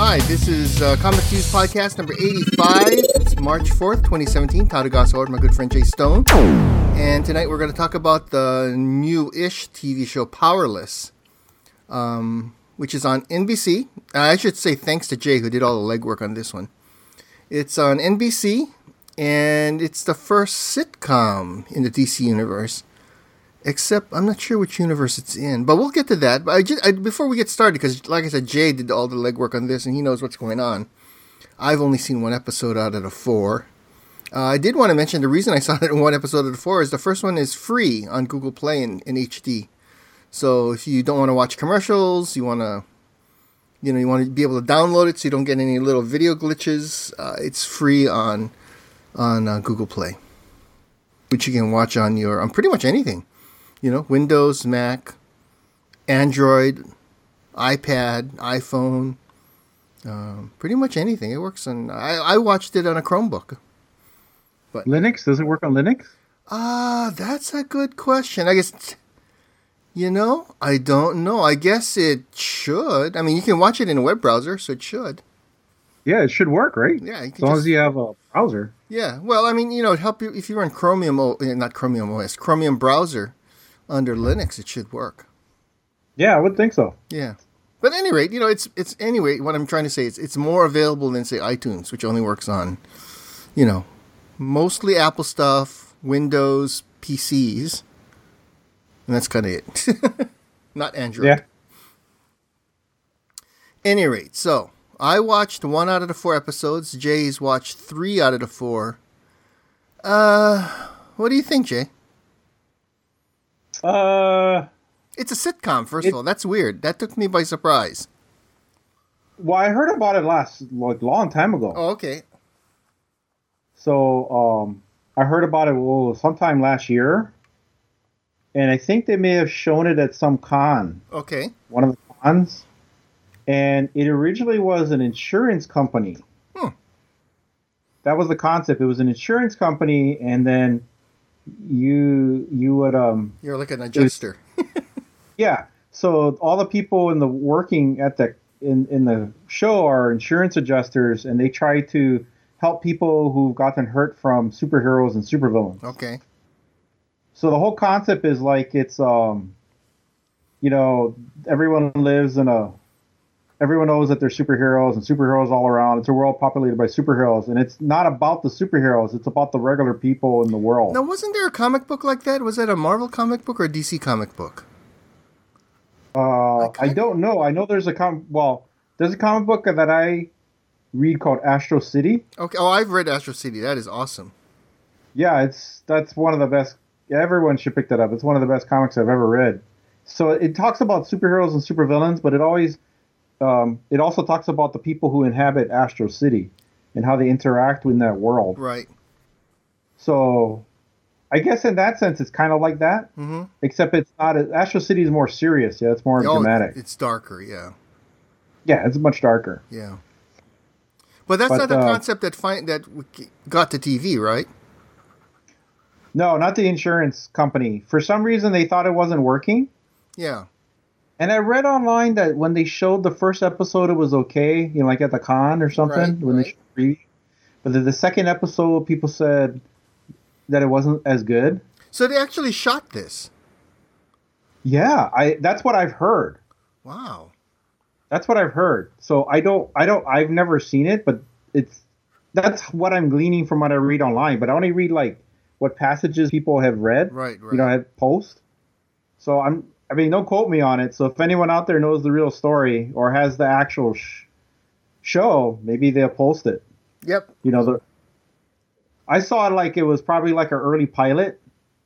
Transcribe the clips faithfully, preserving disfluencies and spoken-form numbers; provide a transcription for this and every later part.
Hi, this is uh, Comic Fuse Podcast number eighty-five. It's March fourth, twenty seventeen. Tadagasa Horde, my good friend Jay Stone. And tonight we're going to talk about the new-ish T V show Powerless, um, which is on N B C. I should say thanks to Jay, who did all the legwork on this one. It's on N B C, and it's the first sitcom in the D C universe. Except, I'm not sure which universe it's in, but we'll get to that. But I just, I, before we get started, because like I said, Jay did all the legwork on this, and he knows what's going on. I've only seen one episode out of the four. Uh, I did want to mention the reason I saw it in one episode of the four is the first one is free on Google Play in, in H D. So if you don't want to watch commercials, you want to, you know, you want to be able to download it so you don't get any little video glitches. Uh, it's free on on uh, Google Play, which you can watch on your on pretty much anything. You know, Windows, Mac, Android, iPad, iPhone, um, pretty much anything. It works on. I, I watched it on a Chromebook. But Linux, does it work on Linux? Ah, uh, that's a good question. I guess, you know, I don't know. I guess it should. I mean, you can watch it in a web browser, so it should. Yeah, it should work, right? Yeah, as long just, as you have a browser. Yeah, well, I mean, you know, it help you if you run Chromium, not Chromium O S, Chromium browser. Under Linux, it should work. Yeah, I would think so. Yeah, but at any rate, you know, it's it's anyway. What I'm trying to say is, it's more available than say iTunes, which only works on, you know, mostly Apple stuff, Windows, P Cs, and that's kind of it. Not Android. Yeah. Any rate, so I watched one out of the four episodes. Jay's watched three out of the four. Uh, what do you think, Jay? Uh, it's a sitcom, first it, of all. That's weird. That took me by surprise. Well, I heard about it last, like, long time ago. Oh, okay. So, um, I heard about it well, sometime last year, and I think they may have shown it at some con. Okay. One of the cons. And it originally was an insurance company. Hmm. That was the concept. It was an insurance company, and then you you would um you're like an adjuster. Was, yeah, so all the people in the working at the in in the show are insurance adjusters, and they try to help people who've gotten hurt from superheroes and supervillains. Okay. So the whole concept is like it's um you know, everyone lives in a everyone knows that they're superheroes and superheroes all around. It's a world populated by superheroes, and it's not about the superheroes. It's about the regular people in the world. Now, wasn't there a comic book like that? Was that a Marvel comic book or a D C comic book? Uh, I, I don't know. I know there's a com. Well, there's a comic book that I read called Astro City. Okay. Oh, I've read Astro City. That is awesome. Yeah, it's that's one of the best. Everyone should pick that up. It's one of the best comics I've ever read. So it talks about superheroes and supervillains, but it always Um, it also talks about the people who inhabit Astro City and how they interact in that world. Right. So, I guess in that sense, it's kind of like that. Mm-hmm. Except it's not. Astro City is more serious. Yeah, it's more oh, dramatic. It's darker. Yeah. Yeah, it's much darker. Yeah. But that's but, not the uh, concept that find that got to T V, right? No, not the insurance company. For some reason, they thought it wasn't working. Yeah. And I read online that when they showed the first episode, it was okay, you know, like at the con or something. Right, when right. they showed preview. But then the second episode, people said that it wasn't as good. So they actually shot this. Yeah, I. That's what I've heard. Wow. That's what I've heard. So I don't. I don't. I've never seen it, but it's. That's what I'm gleaning from what I read online. But I only read like what passages people have read. Right. Right. You know, have post. So I'm. I mean, don't quote me on it. So if anyone out there knows the real story or has the actual sh- show, maybe they'll post it. Yep. You know, the I saw it like it was probably like an early pilot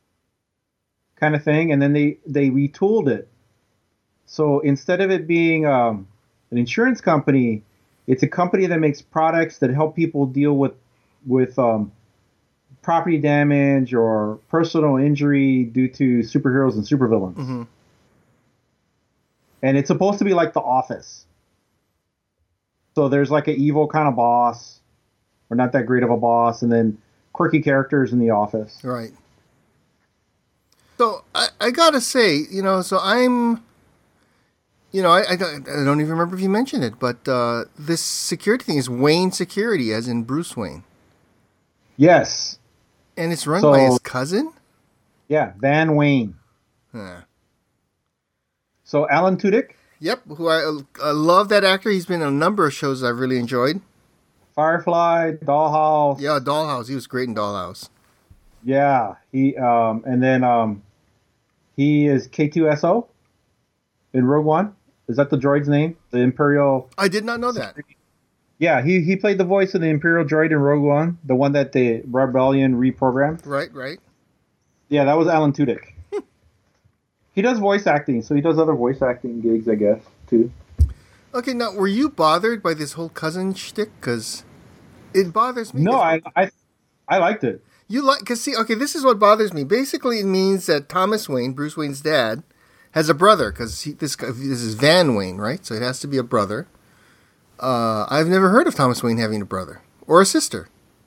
kind of thing, and then they, they retooled it. So instead of it being um, an insurance company, it's a company that makes products that help people deal with with um, property damage or personal injury due to superheroes and supervillains. Mm-hmm. And it's supposed to be like The Office. So there's like an evil kind of boss, or not that great of a boss, and then quirky characters in The Office. Right. So I, I gotta say, you know, so I'm you know, I, I, don't, I don't even remember if you mentioned it, but uh, this security thing is Wayne Security, as in Bruce Wayne. Yes. And it's run So- by his cousin? Yeah, Van Wayne. Huh. So Alan Tudyk, Yep, who I, I love that actor. He's been in a number of shows I've really enjoyed. Firefly, Dollhouse. Yeah, Dollhouse. He was great in Dollhouse. Yeah, he um and then um he is K two S O in Rogue One. Is that the droid's name? The Imperial. I did not know that. Yeah, he he played the voice of the Imperial droid in Rogue One, the one that the Rebellion reprogrammed. Right, right. Yeah, that was Alan Tudyk. He does voice acting, so he does other voice acting gigs, I guess, too. Okay, now, were you bothered by this whole cousin shtick? Because it bothers me. No, 'cause I I I liked it. You like, because see, okay, this is what bothers me. Basically, it means that Thomas Wayne, Bruce Wayne's dad, has a brother, because this guy, this is Van Wayne, right? So it has to be a brother. Uh, I've never heard of Thomas Wayne having a brother or a sister.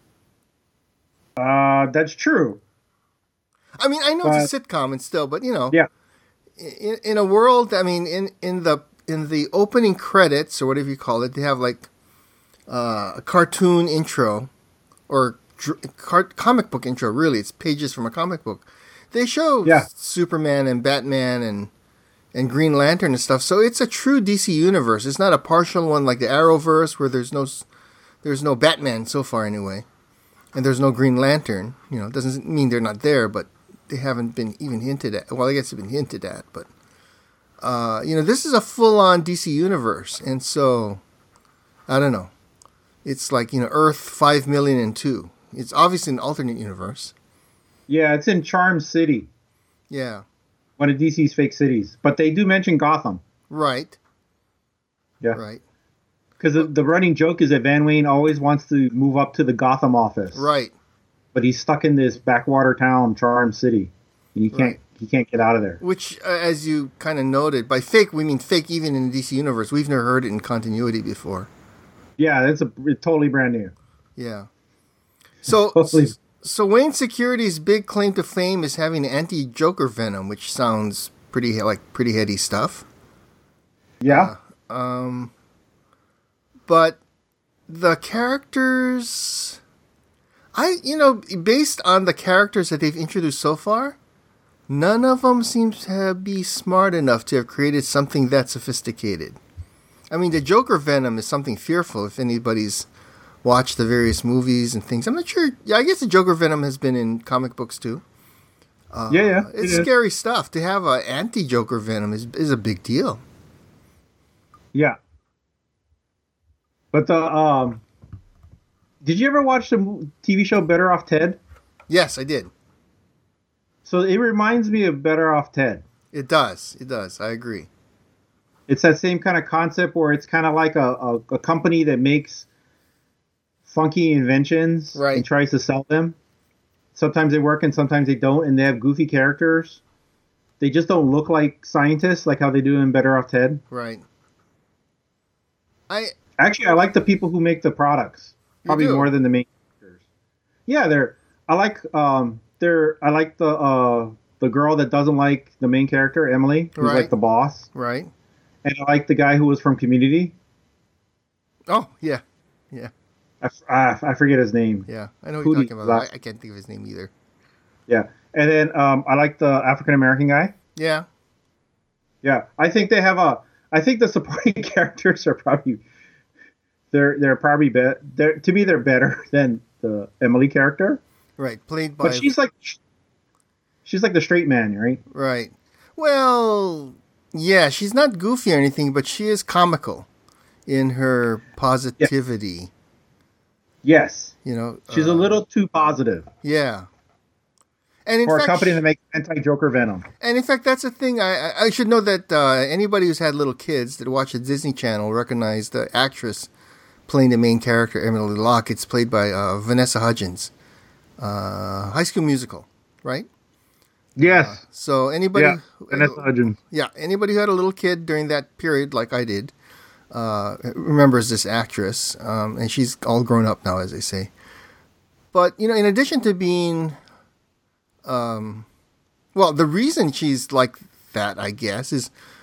Uh, that's true. I mean, I know it's a sitcom and still, but you know, Yeah. in, in a world, I mean, in, in the in the opening credits or whatever you call it, they have like uh, a cartoon intro or dr- car- comic book intro. Really, it's pages from a comic book. They show Yeah. Superman and Batman and and Green Lantern and stuff. So it's a true D C universe. It's not a partial one like the Arrowverse where there's no s- there's no Batman so far anyway, and there's no Green Lantern. You know, it doesn't mean they're not there, but they haven't been even hinted at. Well, I guess they've been hinted at, but uh, you know, this is a full-on D C universe, and so I don't know. It's like, you know, Earth five million and two. It's obviously an alternate universe. Yeah, it's in Charm City, Yeah, one of D C's fake cities. But they do mention Gotham. right, Yeah. right, Because the, the running joke is that Van Wayne always wants to move up to the Gotham office. right. But he's stuck in this backwater town, Charm City. And he can't Right. he can't get out of there. Which, uh, as you kind of noted, by fake we mean fake even in the D C universe. We've never heard it in continuity before. Yeah, it's a it's totally brand new. Yeah. So, Totally. so Wayne Security's big claim to fame is having anti-Joker venom, which sounds pretty he- like pretty heady stuff. Yeah. But the characters, I you know, based on the characters that they've introduced so far, none of them seems to be smart enough to have created something that sophisticated. I mean, the Joker venom is something fearful if anybody's watched the various movies and things. I'm not sure. Yeah, I guess the Joker venom has been in comic books too. yeah, yeah. It's it is. scary stuff. To have an anti-Joker venom is is a big deal. Yeah. But the um did you ever watch the mo- T V show Better Off Ted? Yes, I did. So it reminds me of Better Off Ted. It does. It does. I agree. It's that same kind of concept where it's kind of like a, a, a company that makes funky inventions Right. and tries to sell them. Sometimes they work and sometimes they don't, and they have goofy characters. They just don't look like scientists like how they do in Better Off Ted. Right. I Actually, I like the people who make the products You probably do? more than the main characters. Yeah, they're. I like. Um, they're. I like the uh the girl that doesn't like the main character, Emily, who's Right. like the boss, right. and I like the guy who was from Community. Oh yeah, yeah, I, f- I, I forget his name. yeah. I know what Who you're do talking you about. like? I, I can't think of his name either. Yeah, and then um, I like the African American guy. Yeah. Yeah, I think they have a. I think the supporting characters are probably. They're they're probably better. They're to me they're better than the Emily character. Right. Played by. But she's like, she's like the straight man, right? Right. Well, yeah. She's not goofy or anything, but she is comical in her positivity. Yes, You know. she's uh, a little too positive Yeah. And in for fact, a company that makes anti-Joker venom. And in fact, that's the thing. I, I I should know that uh, anybody who's had little kids that watch the Disney Channel recognize the actress playing the main character, Emily Locke. It's played by uh, Vanessa Hudgens. Uh, High School Musical, right? Yes, So anybody, yeah, Vanessa Hudgens. yeah, anybody who had a little kid during that period, like I did, uh, remembers this actress, um, and she's all grown up now, as they say. But you know, in addition to being, um, well, the reason she's like that, I guess, is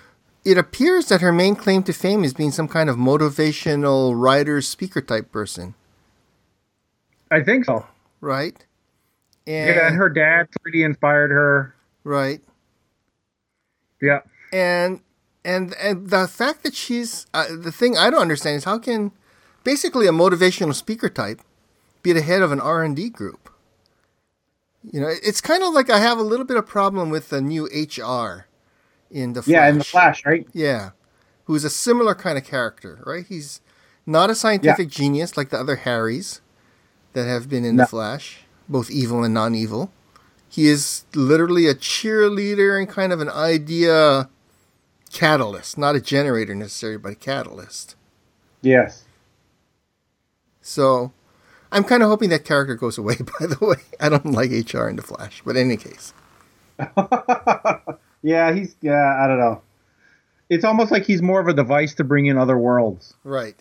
it appears that her main claim to fame is being some kind of motivational writer, speaker type person. I think so. Right? And, yeah, and her dad pretty inspired her. Right. Yeah. And and and the fact that she's uh, the thing I don't understand is how can basically a motivational speaker type be the head of an R and D group? You know, it's kind of like I have a little bit of problem with the new H R in the Flash. Yeah, in the Flash, right? Yeah, who's a similar kind of character, right? He's not a scientific yeah. genius like the other Harrys that have been in no. the Flash, both evil and non-evil. He is literally a cheerleader and kind of an idea catalyst, not a generator necessarily, but a catalyst. Yes. So, I'm kind of hoping that character goes away, by the way. I don't like H R in the Flash, but in any case. yeah, he's, yeah, I don't know. It's almost like he's more of a device to bring in other worlds. Right.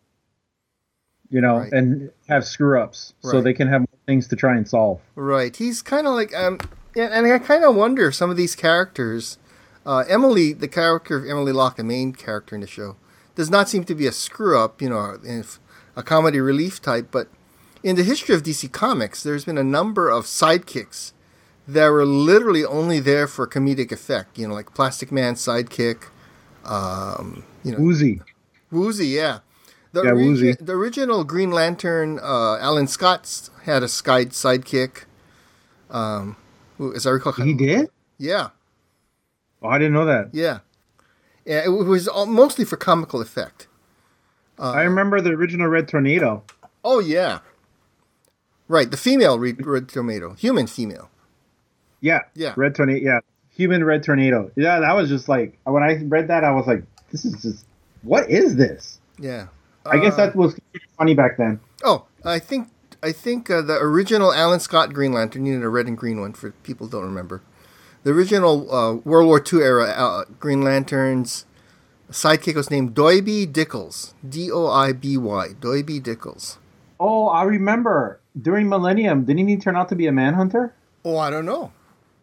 You know, right. and have screw-ups right. so they can have more things to try and solve. Right. He's kind of like, um, yeah, and I kind of wonder if some of these characters, uh, Emily, the character of Emily Locke, the main character in the show, does not seem to be a screw-up, you know, a comedy relief type, but in the history of D C Comics, there's been a number of sidekicks that were literally only there for comedic effect, you know, like Plastic Man's sidekick, um, you know. Woozy. Woozy, yeah. The, yeah, origi- Woozy. the original Green Lantern, uh, Alan Scott had a side sidekick. Um, as I recall, he did. Yeah. Oh, I didn't know that. Yeah. Yeah, it was all, mostly for comical effect. Uh, I remember the original Red Tornado. Oh yeah. Right, the female Red, Red Tornado, human female. Yeah. Yeah. Red Tornado. Yeah. Human Red Tornado. Yeah, that was just like when I read that, I was like, "This is just what is this?" Yeah. I guess that was funny back then. Oh, I think I think uh, the original Alan Scott Green Lantern needed a red and green one for people who don't remember. The original uh, World War Two era uh, Green Lantern's sidekick was named Doiby Dickles, D O I B Y, Doiby Dickles. Oh, I remember during Millennium, didn't he turn out to be a manhunter? Oh, I don't know.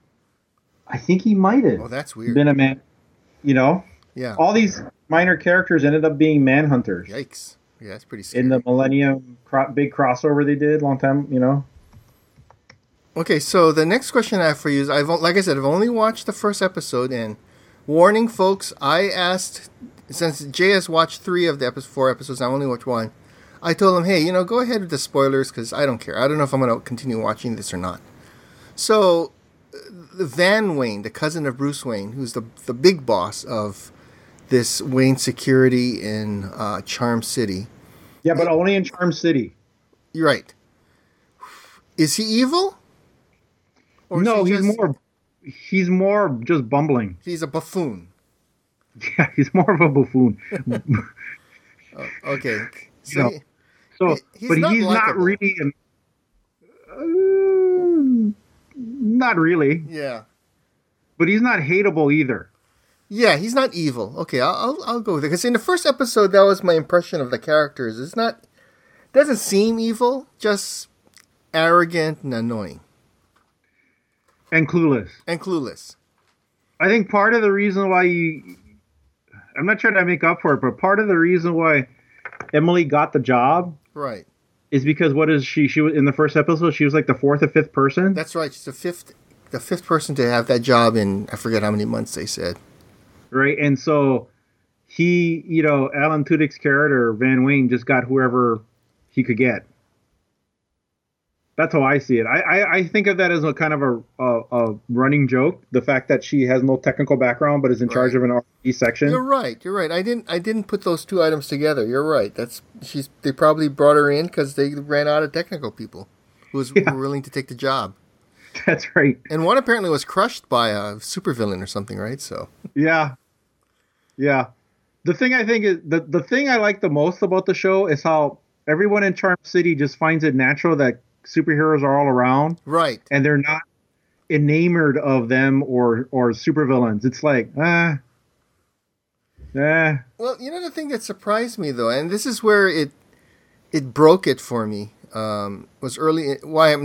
I think he might have. Oh, that's weird. Been a man, you know. Yeah. All these minor characters ended up being manhunters. Yikes. Yeah, that's pretty scary. In the Millennium cro- big crossover they did long time, you know. Okay, so the next question I have for you is, I've like I said, I've only watched the first episode, and warning, folks, I asked, since Jay has watched three of the epi- four episodes, I only watched one, I told him, hey, you know, go ahead with the spoilers, because I don't care. I don't know if I'm going to continue watching this or not. So, Van Wayne, the cousin of Bruce Wayne, who's the the big boss of this Wayne Security in uh, Charm City. Yeah, but only in Charm City. You're right. Is he evil? Or no, he he's just, more. He's more just bumbling. He's a buffoon. Yeah, he's more of a buffoon. oh, okay, so, you know, he, so he, he's but not he's likable. not really. An, uh, not really. Yeah. But he's not hateable either. Yeah, he's not evil. Okay, I'll I'll, I'll go with it, because in the first episode, that was my impression of the characters. It's not, doesn't seem evil, just arrogant and annoying. And clueless. And clueless. I think part of the reason why you... I'm not trying to make up for it, but part of the reason why Emily got the job... Right. ...is because what is she... She was in the first episode, she was like the fourth or fifth person? That's right. She's the fifth, the fifth person to have that job in, I forget how many months they said. Right, and so he, you know, Alan Tudyk's character, Van Wayne, just got whoever he could get. That's how I see it. I, I, I think of that as a kind of a, a, a running joke. The fact that she has no technical background but is in right. charge of an R and D section. You're right. You're right. I didn't I didn't put those two items together. You're right. That's she's. They probably brought her in because they ran out of technical people who was yeah. who were willing to take the job. That's right. And one apparently was crushed by a supervillain or something, right? So yeah, yeah. The thing I think is the the thing I like the most about the show is how everyone in Charm City just finds it natural that superheroes are all around, right? And they're not enamored of them or or supervillains. It's like ah, ah. Well, you know the thing that surprised me though, and this is where it it broke it for me. Um, was early why I'm not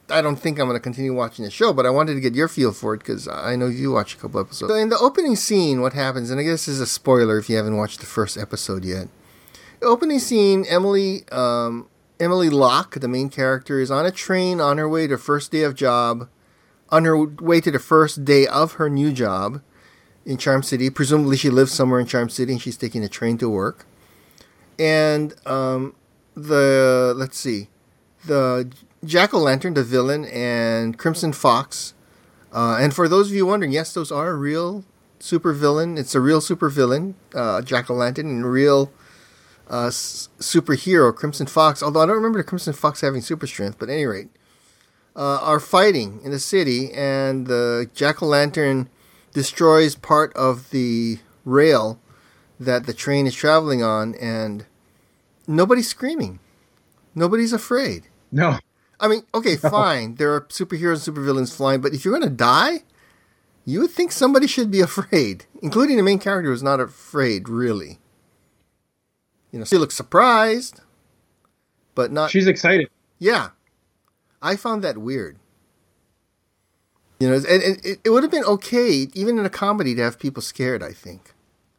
I don't think I'm going to continue watching the show, but I wanted to get your feel for it because I know you watched a couple episodes. So in the opening scene, what happens, and I guess this is a spoiler if you haven't watched the first episode yet. The opening scene, Emily um, Emily Locke, the main character, is on a train on her way to first day of job, on her way to the first day of her new job in Charm City. Presumably she lives somewhere in Charm City and she's taking a train to work. And um, the, let's see, the Jack-O-Lantern, the villain, and Crimson Fox. Uh, and for those of you wondering, yes, those are a real supervillain. It's a real supervillain, uh, Jack-O-Lantern, and a real uh, s- superhero, Crimson Fox. Although I don't remember the Crimson Fox having super strength, but at any rate, uh, are fighting in the city, and the Jack-O-Lantern destroys part of the rail that the train is traveling on, and nobody's screaming. Nobody's afraid. No. I mean, okay, fine. There are superheroes and supervillains flying, but if you're going to die, you would think somebody should be afraid, including the main character who's not afraid, really. You know, she looks surprised, but not... She's excited. Yeah. I found that weird. You know, and, and it, it would have been okay, even in a comedy, to have people scared, I think.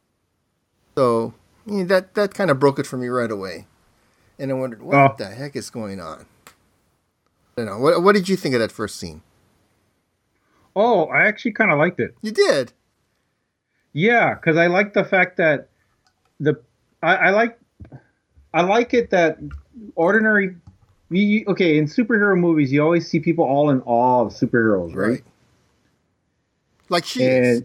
So, you know, that, that kind of broke it for me right away. And I wondered, what oh. the heck is going on? I don't know. What, what did you think of that first scene? Oh, I actually kind of liked it. You did? Yeah, because I like the fact that the I, I like I like it that ordinary. You, okay, in superhero movies, you always see people all in awe of superheroes, right? Right. Like she is.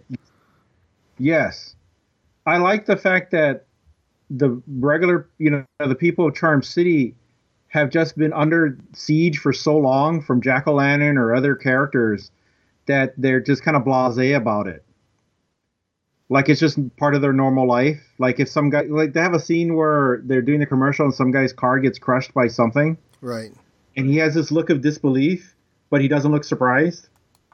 Yes, I like the fact that the regular, you know, the people of Charm City have just been under siege for so long from Jack-O-Lantern or other characters that they're just kind of blasé about it. Like it's just part of their normal life. Like if some guy, like they have a scene where they're doing the commercial and some guy's car gets crushed by something. Right. And he has this look of disbelief, but he doesn't look surprised.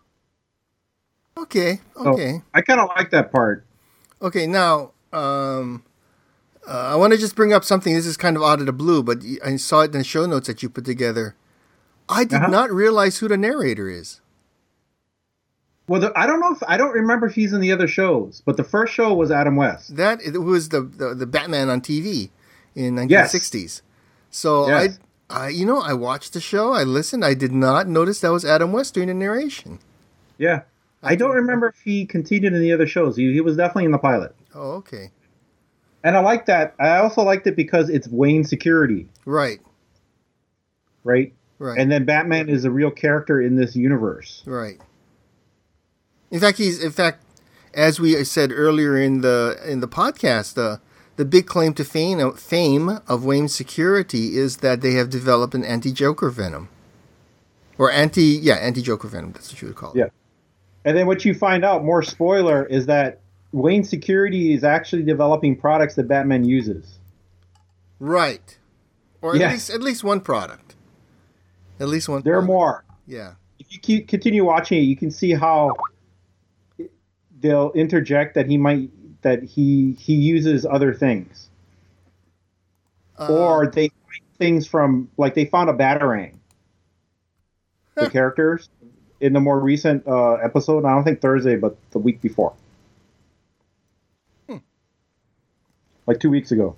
Okay. Okay. So I kind of like that part. Okay. Now, um, uh, I want to just bring up something. This is kind of out of the blue, but I saw it in the show notes that you put together. I did uh-huh. not realize who the narrator is. Well, the, I don't know if I don't remember if he's in the other shows, but the first show was Adam West. That it was the the, the Batman on T V in nineteen sixties. Yes. So yes. I, I, you know, I watched the show. I listened. I did not notice that was Adam West doing the narration. Yeah, I, I don't remember if he continued in the other shows. He he was definitely in the pilot. Oh, okay. And I like that. I also liked it because it's Wayne Security. Right. Right. Right. And then Batman is a real character in this universe. Right. In fact, he's in fact, as we said earlier in the in the podcast, the the big claim to fame fame of Wayne Security is that they have developed an anti-Joker venom, or anti yeah anti-Joker venom. That's what you would call it. Yeah. And then what you find out, more spoiler, is that Wayne Security is actually developing products that Batman uses. Right. Or at yeah. least at least one product. At least one. There product. are more. Yeah. If you keep, continue watching it, you can see how they'll interject that he might that he he uses other things, uh, or they find things from like they found a Batarang. The characters in the more recent uh, episode, I don't think Thursday, but the week before, hmm. like two weeks ago.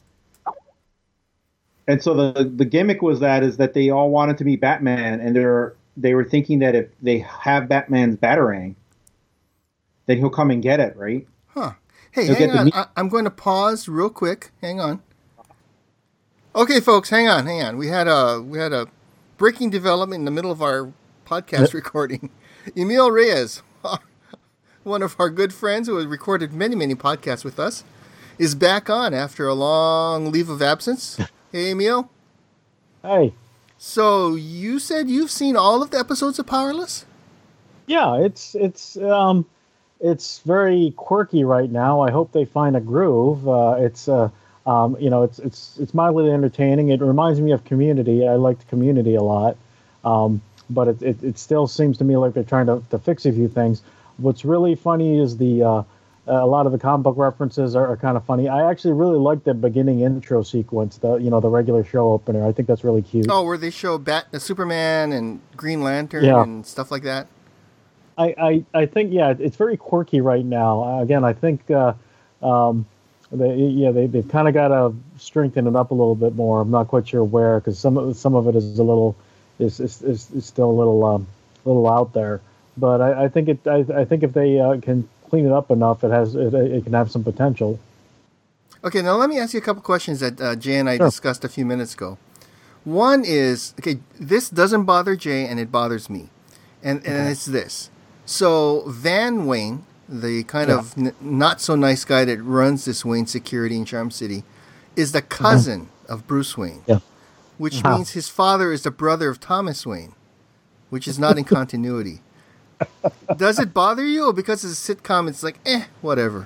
And so the the gimmick was that is that they all wanted to meet Batman, and they're they were thinking that if they have Batman's Batarang, then he'll come and get it, right? Huh. Hey, he'll hang on. Meet- I- I'm going to pause real quick. Hang on. Okay, folks, hang on, hang on. We had a we had a breaking development in the middle of our podcast recording. Emil Reyes, one of our good friends who has recorded many, many podcasts with us, is back on after a long leave of absence. Hey, Emil. Hey. So you said you've seen all of the episodes of Powerless? Yeah, it's it's um, it's very quirky right now. I hope they find a groove. Uh, it's uh, um, you know, it's it's it's mildly entertaining. It reminds me of Community. I liked Community a lot, um, but it, it it still seems to me like they're trying to, to fix a few things. What's really funny is the uh, a lot of the comic book references are, are kind of funny. I actually really like the beginning intro sequence, the you know the regular show opener. I think that's really cute. Oh, where they show Bat, uh, Superman and Green Lantern Yeah. and stuff like that. I, I, I think yeah, it's very quirky right now. Uh, again, I think uh, um, they yeah they they've kind of got to strengthen it up a little bit more. I'm not quite sure where because some of some of it is a little is is, is, is still a little um, little out there. But I, I think it I, I think if they uh, can clean it up enough, it has it, it can have some potential. Okay, now let me ask you a couple questions that uh, Jay and I Sure. discussed a few minutes ago. One is, okay, this doesn't bother Jay and it bothers me. And and Okay. it's this. So Van Wayne, the kind Yeah. of n- not so nice guy that runs this Wayne Security in Charm City, is the cousin of Bruce Wayne. Yeah. Which Uh-huh. means his father is the brother of Thomas Wayne, which is not in continuity. Does it bother you, or because it's a sitcom, it's like, eh, whatever?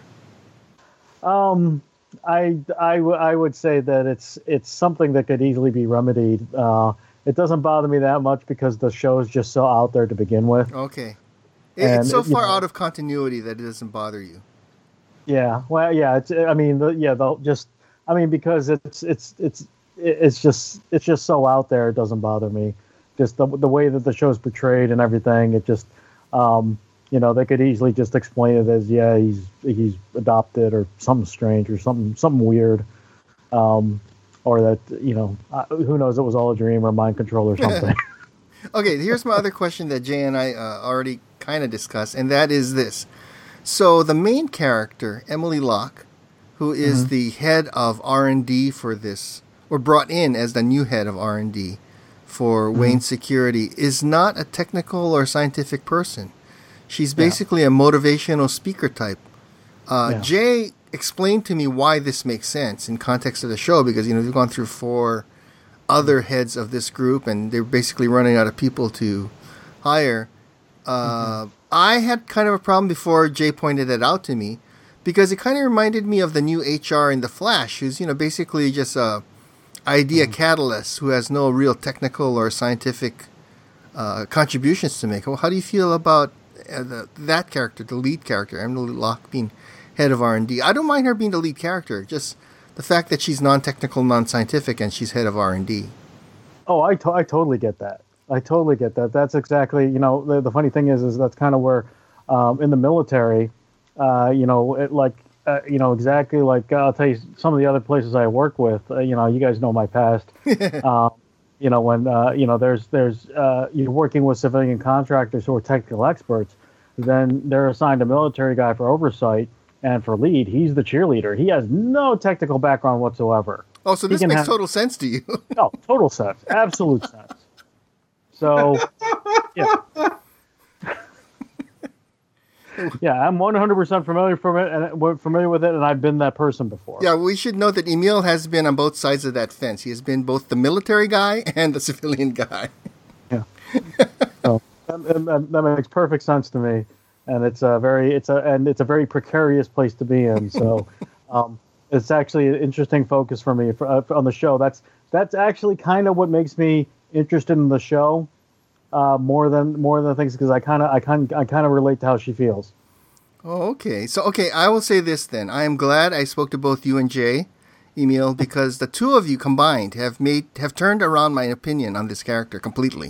Um, I, I, w- I would say that it's it's something that could easily be remedied. Uh, it doesn't bother me that much because the show is just so out there to begin with. Okay. It, And, it's so you far know- out of continuity that it doesn't bother you. Yeah, well, yeah. It's, I mean, the, yeah, they'll just. I mean, because it's it's it's it's just it's just so out there. It doesn't bother me. Just the the way that the show's portrayed and everything. It just, um, you know, they could easily just explain it as yeah, he's he's adopted or something strange or something something weird, um, or that you know, uh, who knows? It was all a dream or mind control or something. Okay, here's my other question that Jay and I uh, already kind of discussed, and that is this. So the main character, Emily Locke, who is Mhm. the head of R and D for this, or brought in as the new head of R and D for Wayne Security, is not a technical or scientific person. She's Yeah. basically a motivational speaker type. Uh, Yeah. Jay explained to me why this makes sense in context of the show, because you know we've gone through four other heads of this group, and they're basically running out of people to hire. Uh, I had kind of a problem before Jay pointed it out to me, because it kind of reminded me of the new H R in The Flash, who's you know basically just a idea catalyst who has no real technical or scientific uh, contributions to make. Well, how do you feel about uh, the, that character, the lead character, Emily Locke, being head of R and D? I don't mind her being the lead character, just the fact that she's non-technical, non-scientific, and she's head of R and D. Oh, I, to- I totally get that. I totally get that. That's exactly, you know, the, the funny thing is, is that's kind of where, um, in the military, uh, you know, it like, uh, you know, exactly like, uh, I'll tell you some of the other places I work with, uh, you know, you guys know my past. um, you know, when, uh, you know, there's, there's, uh, you're working with civilian contractors who are technical experts, then they're assigned a military guy for oversight, and for lead, he's the cheerleader. He has no technical background whatsoever. Oh, so He this can makes have- total sense to you. No, total sense, absolute sense. So, yeah, yeah, I'm one hundred percent familiar from it, and we're familiar with it, and I've been that person before. Yeah, we should note that Emil has been on both sides of that fence. He has been both the military guy and the civilian guy. So that, that, that makes perfect sense to me, and it's a very, it's a, and it's a very precarious place to be in. So, um, it's actually an interesting focus for me for, uh, on the show. That's that's actually kind of what makes me interested in the show. Uh, more than more than things because I kind of I kind I kind of relate to how she feels. Oh, okay. So, okay, I will say this then. I am glad I spoke to both you and Jay, Emil, because the two of you combined have made have turned around my opinion on this character completely.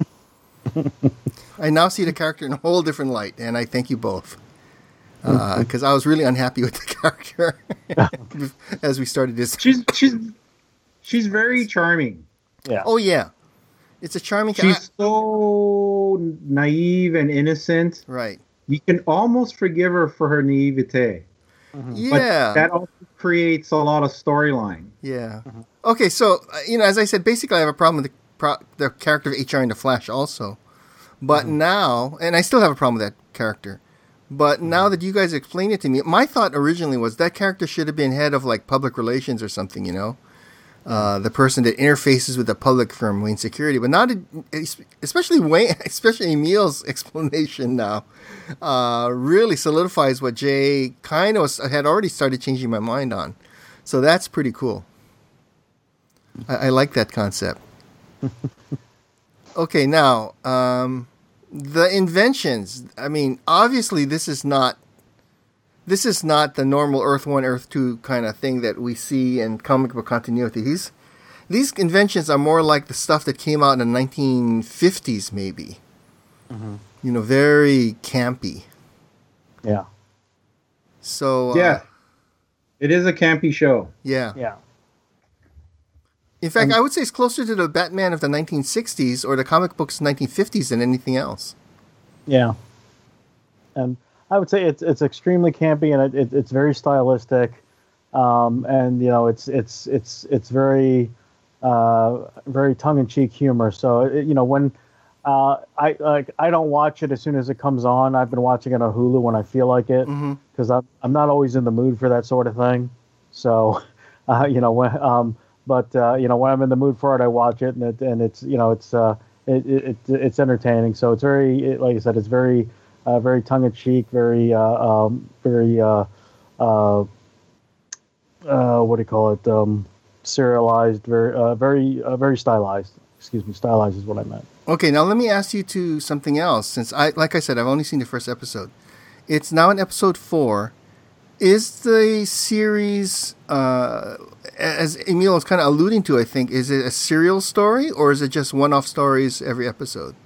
I now see the character in a whole different light, and I thank you both. Because uh, I was really unhappy with the character as we started this. She's she's she's very charming. Yeah. Oh, yeah. It's a charming She's character. so naive and innocent. Right. You can almost forgive her for her naivete. But Yeah. that also creates a lot of storyline. Yeah. Okay, so, uh, you know, as I said, basically I have a problem with the, pro- the character of H R in The Flash also. But now, and I still have a problem with that character. But now that you guys explained it to me, my thought originally was that character should have been head of, like, public relations or something, you know? Uh, the person that interfaces with the public from Wayne Security. But not, especially Wayne, especially Emil's explanation now, uh, really solidifies what Jay kind of had already started changing my mind on. So that's pretty cool. I, I like that concept. Okay, now, um, the inventions. I mean, obviously this is not this is not the normal Earth One, Earth Two kind of thing that we see in comic book continuity. These these inventions are more like the stuff that came out in the nineteen fifties, maybe. Mm-hmm. You know, very campy. Yeah. So uh, yeah, it is a campy show. Yeah. Yeah. In fact, And- I would say it's closer to the Batman of the nineteen sixties or the comic books nineteen fifties than anything else. Yeah. And I would say it's it's extremely campy and it, it, it's very stylistic, um, and you know it's it's it's it's very uh, very tongue in cheek humor. So it, you know when uh, I like I don't watch it as soon as it comes on. I've been watching it on Hulu when I feel like it because I'm I'm not always in the mood for that sort of thing. So uh, you know when um, but uh, you know when I'm in the mood for it, I watch it and it and it's you know it's uh, it, it, it it's entertaining. So it's very it, like I said, it's very Uh, very tongue-in-cheek, very, uh, um, very, uh, uh, uh, what do you call it? Um, serialized, very, uh, very, uh, very stylized. Excuse me, stylized is what I meant. Okay, now let me ask you to something else. Since I, like I said, I've only seen the first episode. It's now in episode four. Is the series, uh, as Emil is kind of alluding to, I think, is it a serial story or is it just one-off stories every episode?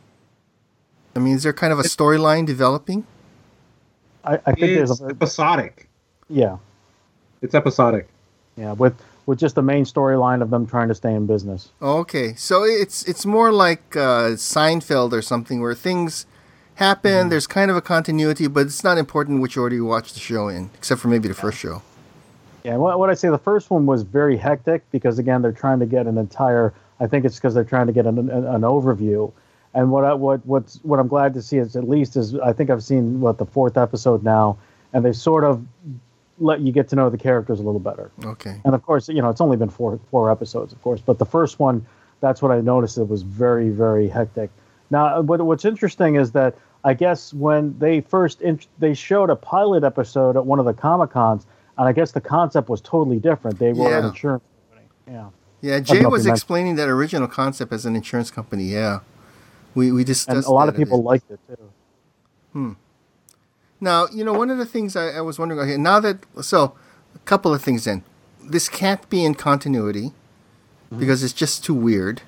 I mean, is there kind of a storyline developing? I, I think It's there's a, episodic. yeah, It's episodic. yeah, with with just the main storyline of them trying to stay in business. Okay, so it's it's more like uh, Seinfeld or something where things happen. Mm-hmm. There's kind of a continuity, but it's not important which order you watch the show in, except for maybe the first show. Yeah, what, what I say, the first one was very hectic because again, they're trying to get an entire. I think it's because they're trying to get an, an, an overview. And what I, what what's what I'm glad to see is at least is I think I've seen what the fourth episode now, and they sort of let you get to know the characters a little better. Okay. And of course, you know, it's only been four four episodes, of course, but the first one, that's what I noticed. It was very very hectic. Now, what what's interesting is that I guess when they first in, they showed a pilot episode at one of the Comic Cons, and I guess the concept was totally different. They were Yeah. an insurance company. Yeah. Yeah, I Jay don't know if was you meant- explaining that original concept as an insurance company. Yeah, we we discussed. And a lot that of people at it. liked it too. Now, you know, one of the things I, I was wondering, okay, now that, so, a couple of things then. This can't be in continuity, mm-hmm. because it's just too weird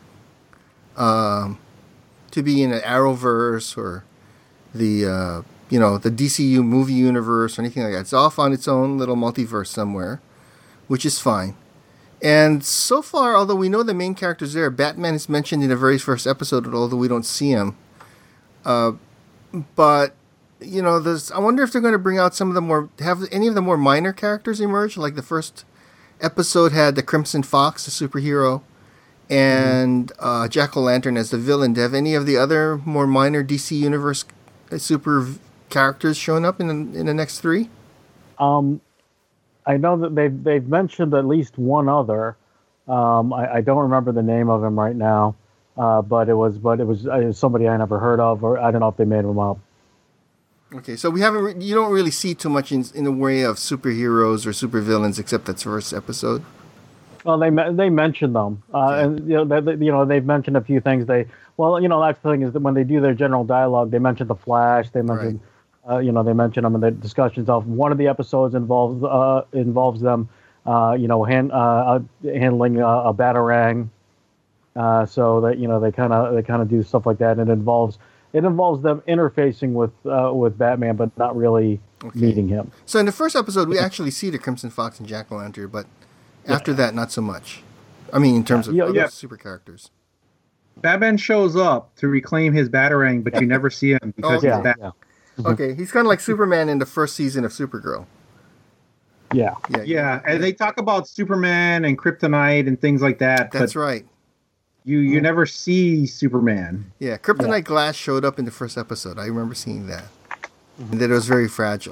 um, to be in an Arrowverse or the, uh, you know, the D C U movie universe or anything like that. It's off on its own little multiverse somewhere, which is fine. And so far, although we know the main character's there, Batman is mentioned in the very first episode, although we don't see him. Uh, but... You know, there's, I wonder if they're going to bring out some of the more, have any of the more minor characters emerge? Like the first episode had the Crimson Fox, the superhero, and mm-hmm. uh, Jack-O-Lantern as the villain. Have any of the other more minor D C Universe super characters shown up in the, in the next three? Um, I know that they've, they've mentioned at least one other. Um, I, I don't remember the name of him right now, uh, but it was but it was, it was somebody I never heard of, or I don't know if they made him up. Okay, so we haven't. Re- you don't really see too much in in the way of superheroes or supervillains, except that first episode. Well, they they mentioned them, uh, okay. and you know, they, they, you know, they've mentioned a few things. They well, you know, that's the thing is that when they do their general dialogue, they mention the Flash. They mention, right. uh, you know, they mention them in the discussions of one of the episodes involves uh, involves them, uh, you know, hand, uh, handling a, a batarang. Uh, so that you know they kind of they kind of do stuff like that, and it involves. It involves them interfacing with uh, with Batman, but not really okay. meeting him. So in the first episode, we actually see the Crimson Fox and Jack-O-Lantern, but yeah. after that, not so much. I mean, in terms yeah. of yeah. other super characters. Batman shows up to reclaim his Batarang, but you never see him because oh, he's yeah. back. Yeah. Okay, he's kind of like Superman in the first season of Supergirl. Yeah. Yeah, yeah, and they talk about Superman and Kryptonite and things like that. That's but right. You you never see Superman. Yeah, Kryptonite yeah. glass showed up in the first episode. I remember seeing that. Mm-hmm. And that it was very fragile.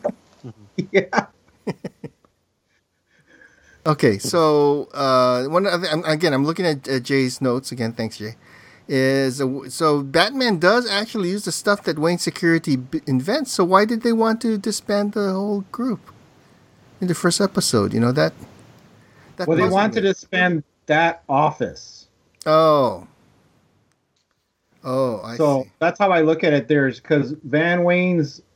yeah. Okay, so uh, one other, again, I'm looking at uh, Jay's notes again. Thanks, Jay. Is uh, so Batman does actually use the stuff that Wayne Security b- invents. So why did they want to disband the whole group in the first episode? You know that. that well, they puzzled wanted me. to disband that office. Oh. Oh, I so see. that's how I look at it. There's because Van Wayne's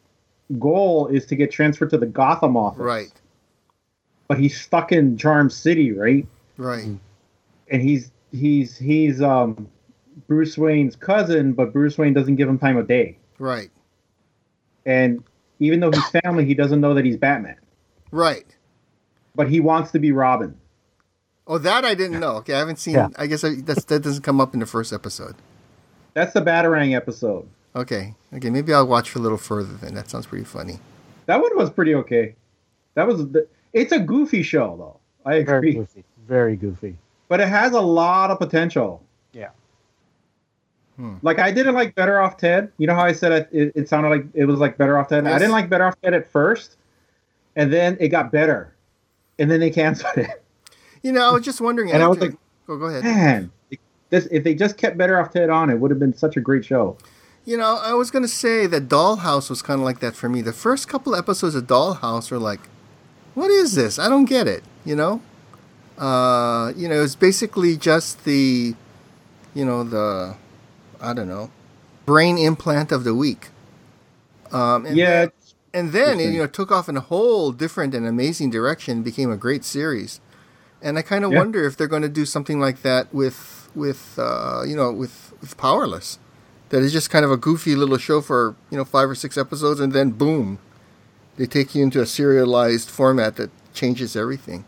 goal is to get transferred to the Gotham office. Right. But he's stuck in Charm City, right? Right. And he's he's he's um Bruce Wayne's cousin, but Bruce Wayne doesn't give him time of day. Right. And even though he's family, he doesn't know that he's Batman. Right. But he wants to be Robin. Oh, that I didn't know. Okay, I haven't seen. Yeah. I guess I, that's, that doesn't come up in the first episode. That's the Batarang episode. Okay. Okay, maybe I'll watch a little further then. That sounds pretty funny. That one was pretty okay. That was the, it's a goofy show though. I agree. Very goofy. Very goofy. But it has a lot of potential. Yeah. Hmm. Like I didn't like Better Off Ted. You know how I said it, it sounded like it was like Better Off Ted? Yes. I didn't like Better Off Ted at first, and then it got better. And then they canceled it. You know, I was just wondering. And I was after- like, oh, go ahead. Man, this if they just kept Better Off Ted on, it would have been such a great show. You know, I was going to say that Dollhouse was kind of like that for me. The first couple episodes of Dollhouse were like, what is this? I don't get it, you know? Uh, you know, it's basically just the, you know, the, I don't know, brain implant of the week. Um, and Yeah. Then, and then it, Interesting. you know, took off in a whole different and amazing direction, became a great series. And I kind of Yeah. wonder if they're going to do something like that with, with uh, you know, with, with Powerless. That is just kind of a goofy little show for, you know, five or six episodes, and then boom, they take you into a serialized format that changes everything.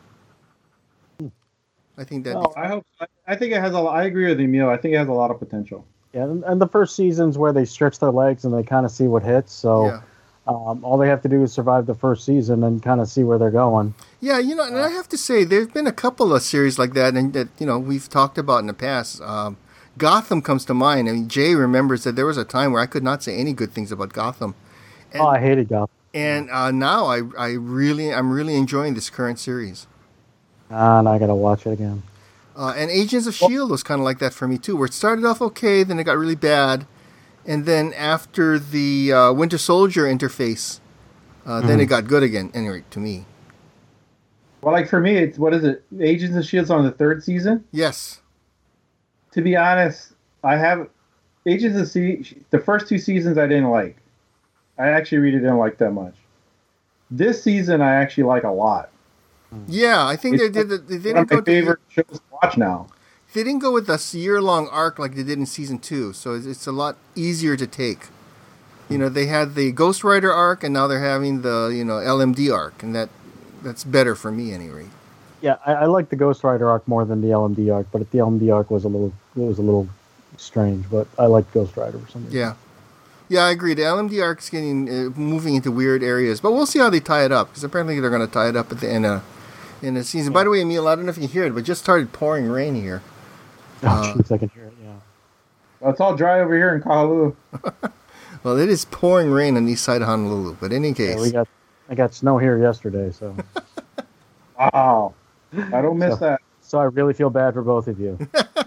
I think that. Well, I hope. I think it has a. I agree with Emil. I think it has a lot of potential. Yeah, and, and the first season's where they stretch their legs and they kind of see what hits. So yeah. um, all they have to do is survive the first season and kind of see where they're going. Yeah, you know, and I have to say, there have been a couple of series like that, and that you know we've talked about in the past. Um, Gotham comes to mind. I mean, Jay remembers that there was a time where I could not say any good things about Gotham. And, Oh, I hated Gotham. and uh, now I, I really, I'm really enjoying this current series. Ah, and I gotta watch it again. Uh, and Agents of S H I E L D was kind of like that for me too, where it started off okay, then it got really bad, and then after the uh, Winter Soldier interface, uh, then it got good again. Anyway, to me, Well, like for me, it's what is it? Agents of Shield's on the third season. yes, To be honest, I have Agents of Se- the first two seasons I didn't like. I actually really didn't like that much. This season I actually like a lot. yeah, I think It's they did. The, they One didn't of go. my favorite shows to watch now. They didn't go with this year-long arc like they did in season two, so it's, it's a lot easier to take. You know, they had the Ghost Rider arc, and now they're having the you know L M D arc, and that that's better for me anyway. Yeah, I, I like the Ghost Rider arc more than the L M D arc, but the L M D arc was a little it was a little strange. But I like Ghost Rider for some reason. Yeah. Yeah, I agree. The L M D arc's getting uh, moving into weird areas, but we'll see how they tie it up, because apparently they're going to tie it up at the end of in the season. By the way, Emil, I don't know if you can hear it, but it just started pouring rain here. Oh, jeez, I can hear it. Yeah. Well, it's all dry over here in Kahului. Well, it is pouring rain on the east side of Honolulu, but in any case, Yeah, we got I got snow here yesterday, so Wow, I don't miss So- that. so I really feel bad for both of you.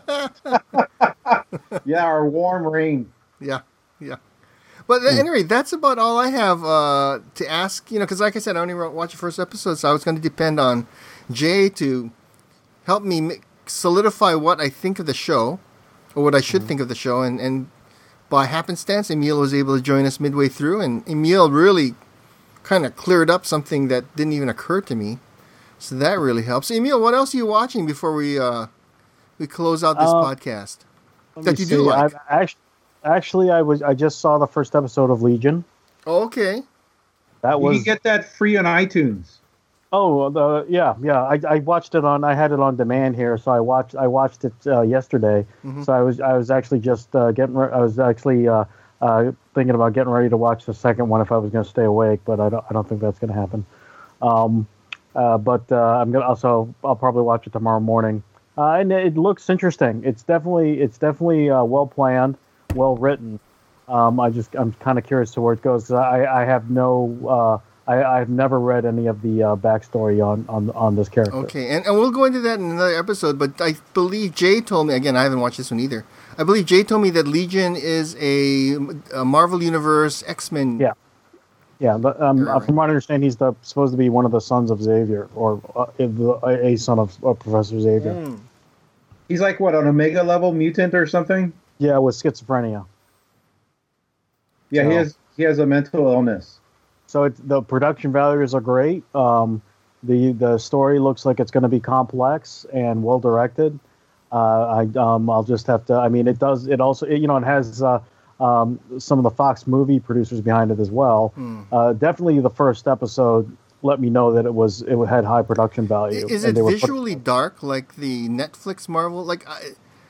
Yeah, our warm rain. yeah, yeah. But uh, anyway, that's about all I have uh, to ask. You know, because like I said, I only wa- watched the first episode, so I was going to depend on Jay to help me ma- solidify what I think of the show, or what I should think of the show, and, and by happenstance, Emil was able to join us midway through, and Emil really kind of cleared up something that didn't even occur to me. So that really helps. Emil, what else are you watching before we uh, we close out this Uh, podcast? Let That me you do see, like. I, actually, actually, I was I just saw the first episode of Legion. Oh, okay. That You was can get that free on iTunes. oh the yeah yeah I, I watched it on I had it on demand here, so I watched I watched it uh, yesterday. Mhm. So I was I was actually just uh, getting re- I was actually uh, uh, thinking about getting ready to watch the second one if I was going to stay awake, but I don't I don't think that's going to happen. Um, uh, but uh, I'm gonna also I'll probably watch it tomorrow morning. Uh, and it looks interesting. It's definitely it's definitely uh, well planned, well written. Um, I just I'm kind of curious to where it goes, because I, I have no uh, I I've never read any of the uh, backstory on, on on this character. Okay, and, and we'll go into that in another episode, but I believe Jay told me, again, I haven't watched this one either. I believe Jay told me that Legion is a, a Marvel Universe X-Men. Yeah. Yeah, but um, Right, right. from what I understand, he's the, supposed to be one of the sons of Xavier, or uh, a a son of uh, Professor Xavier. Mm. He's like what, an Omega level mutant or something? Yeah, with schizophrenia. Yeah, he So- has he has a mental illness. So it's, the production values are great. Um, the the story looks like it's going to be complex and well directed. Uh, I um, I'll just have to. I mean, it does. It also it, you know it has uh, um, some of the Fox movie producers behind it as well. Hmm. Uh, definitely, the first episode let me know that it was it had high production value. Is and it they were visually put- dark like the Netflix Marvel? Like I,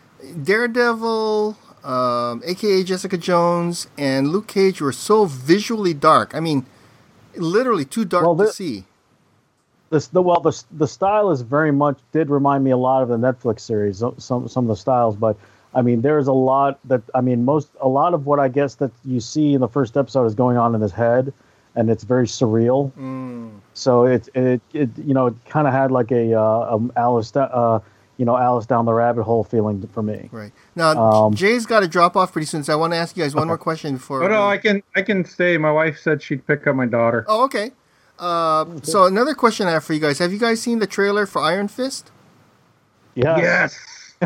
Daredevil, um, aka Jessica Jones, and Luke Cage were so visually dark. I mean, literally too dark Well, to the- see. This, the well, the the style is very much did remind me a lot of the Netflix series. so- Some some of the styles, but I mean, there's a lot that I mean, most a lot of what I guess that you see in the first episode is going on in his head, and it's very surreal. Mm. So it it, it you know it kind of had like a uh, um, Alice da- uh, you know Alice down the rabbit hole feeling for me. Right now, Um, Jay's got to drop off pretty soon, so I want to ask you guys one more question before. Oh no, we- I can I can stay. My wife said she'd pick up my daughter. Oh, okay. Uh, so another question I have for you guys: have you guys seen the trailer for Iron Fist? Yeah, Yes.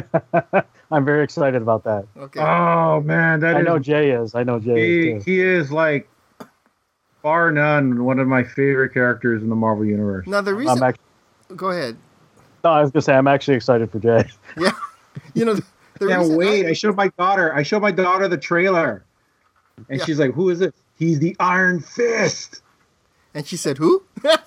I'm very excited about that. Okay. Oh man, that I is know Jay is. I know Jay he, is too. he is like bar none one of my favorite characters in the Marvel universe. now the I'm reason. actually, Go ahead. no, I was gonna say I'm actually excited for Jay. Yeah. You know. The, the Can't reason wait. I- I showed my daughter. I showed my daughter the trailer, and Yeah. she's like, "Who is it?" He's the Iron Fist. and she said, "Who?"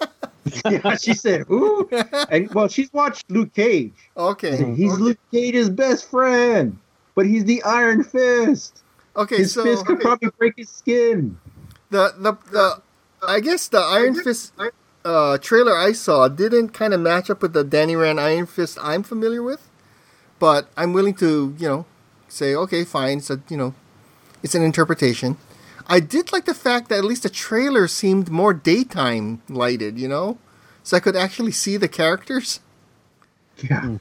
Yeah, she said, "Who?" And well, she's watched Luke Cage. Okay. He's Luke Cage's best friend, but he's the Iron Fist. Okay. His So fist could probably break his skin. the the the I guess the Iron Fist uh, trailer I saw didn't kind of match up with the Danny Rand Iron Fist I'm familiar with, but I'm willing to you know say okay, fine. So you know, it's an interpretation. I did like the fact that at least the trailer seemed more daytime lighted, you know, so I could actually see the characters. Yeah.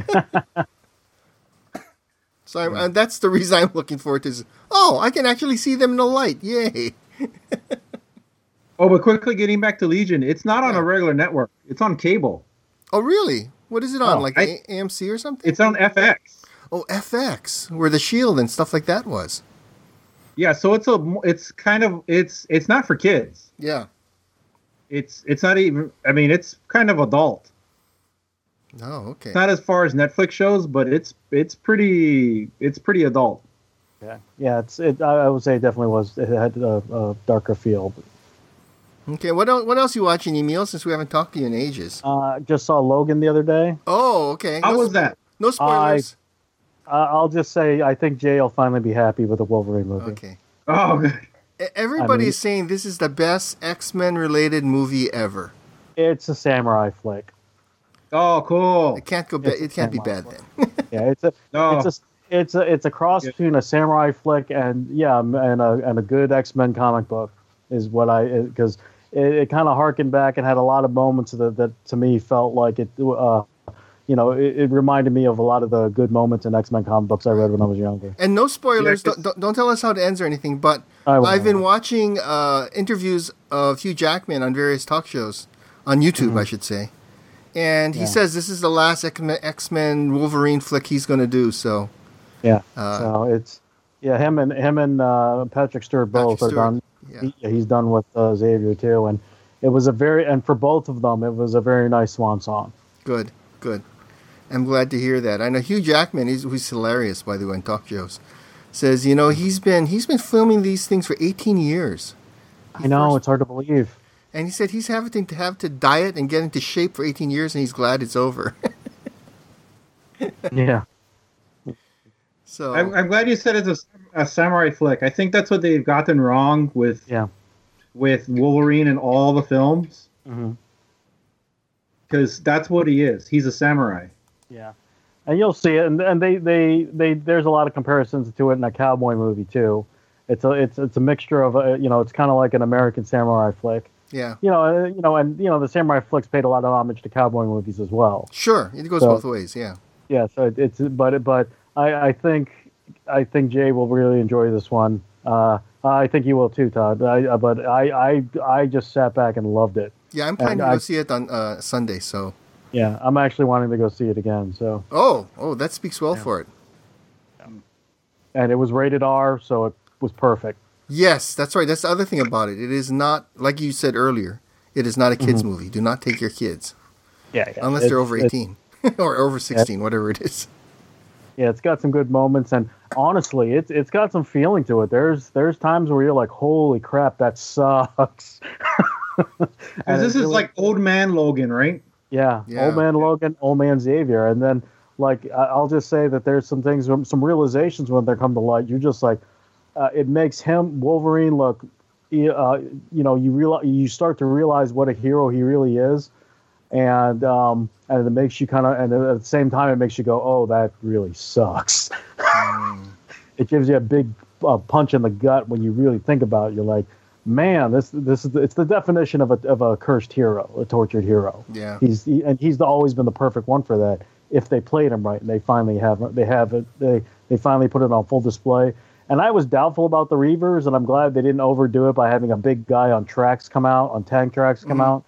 So I'm, and that's the reason I'm looking forward to. Is, oh, I can actually see them in the light! Yay! Oh, but quickly getting back to Legion, it's not on Yeah. a regular network. It's on cable. Oh, really? What is it on? Oh, like I- A- AMC or something? It's on F X. Oh, F X, where the Shield and stuff like that was. Yeah, so it's a it's kind of it's it's not for kids. Yeah. It's it's not even. I mean, it's kind of adult. Oh, okay. It's not as far as Netflix shows, but it's it's pretty it's pretty adult. Yeah, yeah. It's it. I I would say it definitely was. It had a, a darker feel. Okay. What else? What else you watching, Emil? Since we haven't talked to you in ages. Uh, just saw Logan the other day. Oh, okay. How no, was that? No spoilers. Uh, I'll just say I think Jay will finally be happy with the Wolverine movie. Okay. Oh, good. E- Everybody I mean- is saying this is the best X-Men related movie ever. It's a samurai flick. Oh, cool. It can't go. Ba- It's a it can't be samurai bad then. Yeah, it's a No. it's a it's a it's a cross Yeah. between a samurai flick and yeah, and a and a good X Men comic book is what I because it, it kind of harkened back and had a lot of moments that that to me felt like it. Uh, you know, it, it reminded me of a lot of the good moments in X Men comic books I read when I was younger. And no spoilers. Yeah, 'cause- don't, don't, don't tell us how it ends or anything. But I won't. I've been watching uh, interviews of Hugh Jackman on various talk shows on YouTube, I should say, and he Yeah. says this is the last X Men Wolverine flick he's going to do. So Yeah, Uh, so it's yeah him and him and uh, Patrick Stewart both Patrick are done. Stewart, yeah. He, he's done with uh, Xavier too, and it was a very and for both of them it was a very nice swan song. good, good. I'm glad to hear that. I know Hugh Jackman. He's, he's hilarious, by the way, in talk shows. Says you know he's been he's been filming these things for eighteen years. I know first- it's hard to believe. And he said he's having to have to diet and get into shape for eighteen years, and he's glad it's over. Yeah. so I'm, I'm glad you said it's a, a samurai flick. I think that's what they've gotten wrong with Yeah. with Wolverine in all the films, hmm because that's what he is. He's a samurai. Yeah, and you'll see it, and, and they, they, they there's a lot of comparisons to it in a cowboy movie too. It's a it's it's a mixture of a, you know it's kind of like an American samurai flick. yeah, You know uh, you know and you know the samurai flicks paid a lot of homage to cowboy movies as well. sure, it goes So- both ways. Yeah. Yeah, so it, it's but but I, I think I think Jay will really enjoy this one. Uh, I think you will too, Todd. I, but I, I I just sat back and loved it. Yeah, I'm planning And to go I- see it on uh, Sunday. So, Yeah, I'm actually wanting to go see it again. So oh, oh, that speaks well Yeah. for it. and it was rated R, so it was perfect. Yes, that's right. That's the other thing about it. It is not, like you said earlier, it is not a kids' mm-hmm. movie. Do not take your kids. Yeah, yeah. Unless it's, they're over eighteen or over sixteen, yeah. Whatever it is. Yeah, it's got some good moments, and honestly, it's it's got some feeling to it. There's there's times where you're like, "Holy crap, that sucks." And this is really, like Old Man Logan, right? Yeah, yeah, Old Man Logan, Old Man Xavier, and then like I'll just say that there's some things, some realizations when they come to light. You're just like, uh, it makes him Wolverine look, uh, you know, you realize you start to realize what a hero he really is. And um, and it makes you kind of, and at the same time, it makes you go, "Oh, that really sucks." Mm. It gives you a big uh, punch in the gut when you really think about it. You're like, "Man, this this is the, it's the definition of a of a cursed hero, a tortured hero." Yeah, he's he, and he's the, always been the perfect one for that. If they played him right, and they finally have they have it, they they finally put it on full display. And I was doubtful about the Reavers, and I'm glad they didn't overdo it by having a big guy on tracks come out, on tank tracks come mm. out.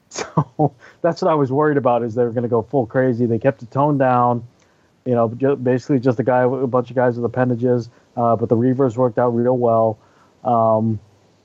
So that's what I was worried about, is they were going to go full crazy. They kept it toned down, you know, basically just a guy, a bunch of guys with appendages. Uh, but the Reavers worked out real well, um,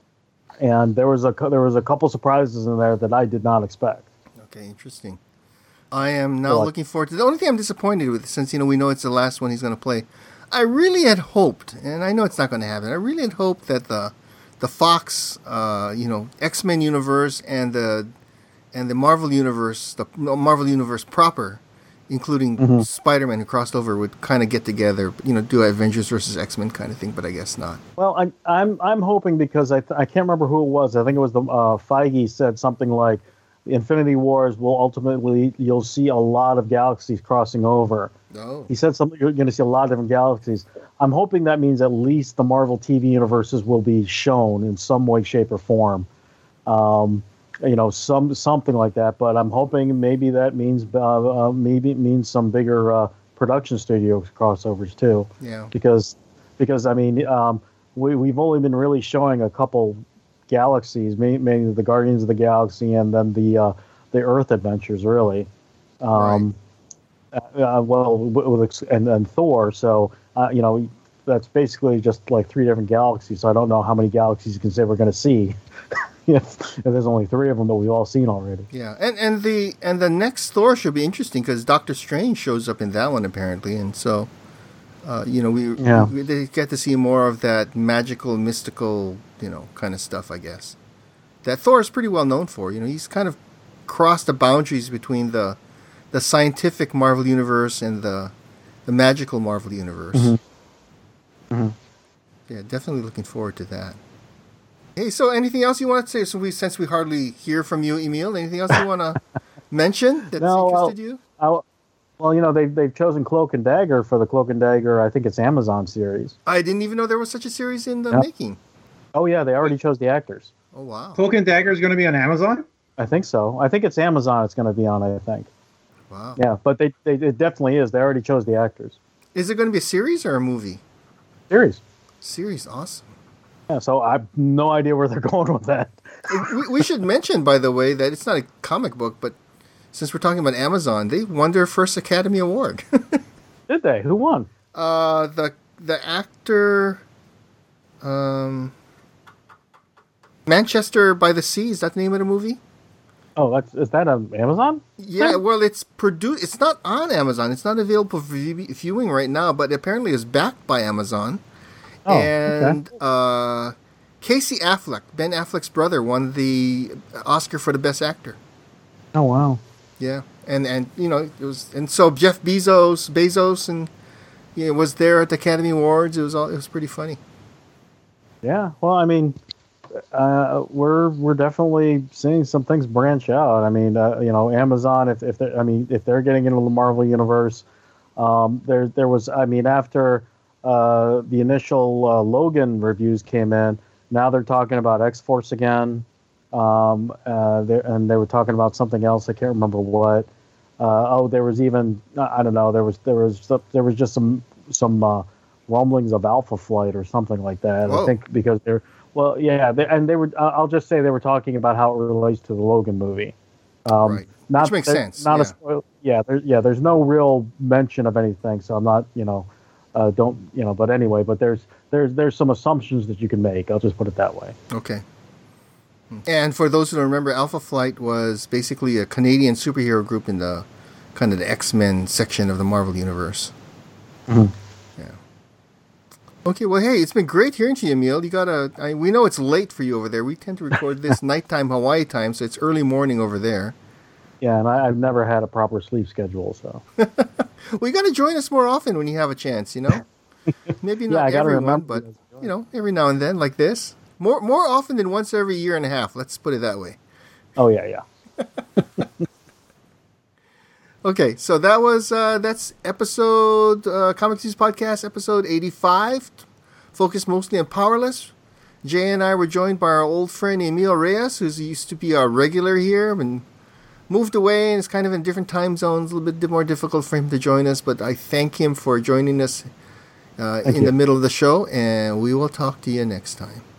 and there was a there was a couple surprises in there that I did not expect. Okay, interesting. I am now so, looking forward to. The only thing I'm disappointed with, since you know we know it's the last one he's going to play, I really had hoped, and I know it's not going to happen. I really had hoped that the the Fox, uh, you know, X-Men universe and the And the Marvel Universe, the Marvel Universe proper, including mm-hmm. Spider-Man who crossed over, would kind of get together, you know, do Avengers versus X-Men kind of thing, but I guess not. Well, I, I'm I'm hoping, because I th- I can't remember who it was. I think it was the uh, Feige said something like, Infinity Wars will ultimately, you'll see a lot of galaxies crossing over. Oh. He said something, you're going to see a lot of different galaxies. I'm hoping that means at least the Marvel T V universes will be shown in some way, shape, or form. Um You know, some something like that, but I'm hoping maybe that means uh, uh, maybe it means some bigger uh, production studio crossovers too. Yeah. Because, because I mean, um, we we've only been really showing a couple galaxies, mainly the Guardians of the Galaxy and then the uh, the Earth Adventures, really. Um, right. uh, well, with, and and Thor. So uh, you know, that's basically just like three different galaxies. So I don't know how many galaxies you can say we're going to see. If, if there's only three of them that we've all seen already. Yeah, and and the and the next Thor should be interesting because Doctor Strange shows up in that one apparently, and so uh, you know we, yeah. we they get to see more of that magical, mystical, you know, kind of stuff. I guess that Thor is pretty well known for. You know, he's kind of crossed the boundaries between the the scientific Marvel universe and the the magical Marvel universe. Mm-hmm. Mm-hmm. Yeah, definitely looking forward to that. Hey, so anything else you want to say? So we, since we hardly hear from you, Emil, anything else you want to mention that's no, interested I'll, you? I'll, well, you know, they've, they've chosen Cloak and Dagger for the Cloak and Dagger, I think it's Amazon series. I didn't even know there was such a series in the yep. making. Oh, yeah, they already chose the actors. Oh, wow. Cloak and Dagger is going to be on Amazon? I think so. I think it's Amazon it's going to be on, I think. Wow. Yeah, but they, they it definitely is. They already chose the actors. Is it going to be a series or a movie? Series. Series, awesome. Yeah, so I have no idea where they're going with that. we, we should mention, by the way, that it's not a comic book, but since we're talking about Amazon, they won their first Academy Award. Did they? Who won? Uh, the the actor, um, Manchester by the Sea. Is that the name of the movie? Oh, that's is that on Amazon? Yeah, well, it's produced. It's not on Amazon. It's not available for viewing right now, but apparently it's backed by Amazon. Oh, and okay. uh, Casey Affleck, Ben Affleck's brother, won the Oscar for the Best Actor. Oh wow! Yeah, and and you know it was, and so Jeff Bezos, Bezos, and you know, was there at the Academy Awards. It was all. It was pretty funny. Yeah, well, I mean, uh, we're we're definitely seeing some things branch out. I mean, uh, you know, Amazon, if if I mean, if they're getting into the Marvel universe, um, there there was, I mean, after. Uh, the initial uh, Logan reviews came in. Now they're talking about X-Force again, um, uh, and they were talking about something else. I can't remember what. Uh, oh, there was even I don't know. There was there was there was just some some uh, rumblings of Alpha Flight or something like that. Whoa. I think because they're well, yeah, they, and they were. I'll just say they were talking about how it relates to the Logan movie. Um, right, not, which makes sense. Not yeah. a spoil. Yeah, there's yeah, there's no real mention of anything, so I'm not you know. uh, don't you know? But anyway, but there's there's there's some assumptions that you can make. I'll just put it that way. Okay. And for those who don't remember, Alpha Flight was basically a Canadian superhero group in the kind of the X-Men section of the Marvel Universe. Mm-hmm. Yeah. Okay, well, hey, it's been great hearing to you, Emil. You gotta. I, we know it's late for you over there. We tend to record this nighttime Hawaii time, so it's early morning over there. Yeah, and I, I've never had a proper sleep schedule, so. Well, you got to join us more often when you have a chance. You know, maybe not yeah, everyone, but you know, every now and then, like this. More more often than once every year and a half. Let's put it that way. Oh yeah, yeah. Okay, so that was uh, that's episode uh, Comic News Podcast episode eighty-five, focused mostly on Powerless. Jay and I were joined by our old friend Emil Reyes, who used to be our regular here and moved away and is kind of in different time zones. A little bit more difficult for him to join us, but I thank him for joining us uh, in you. the middle of the show, and we will talk to you next time.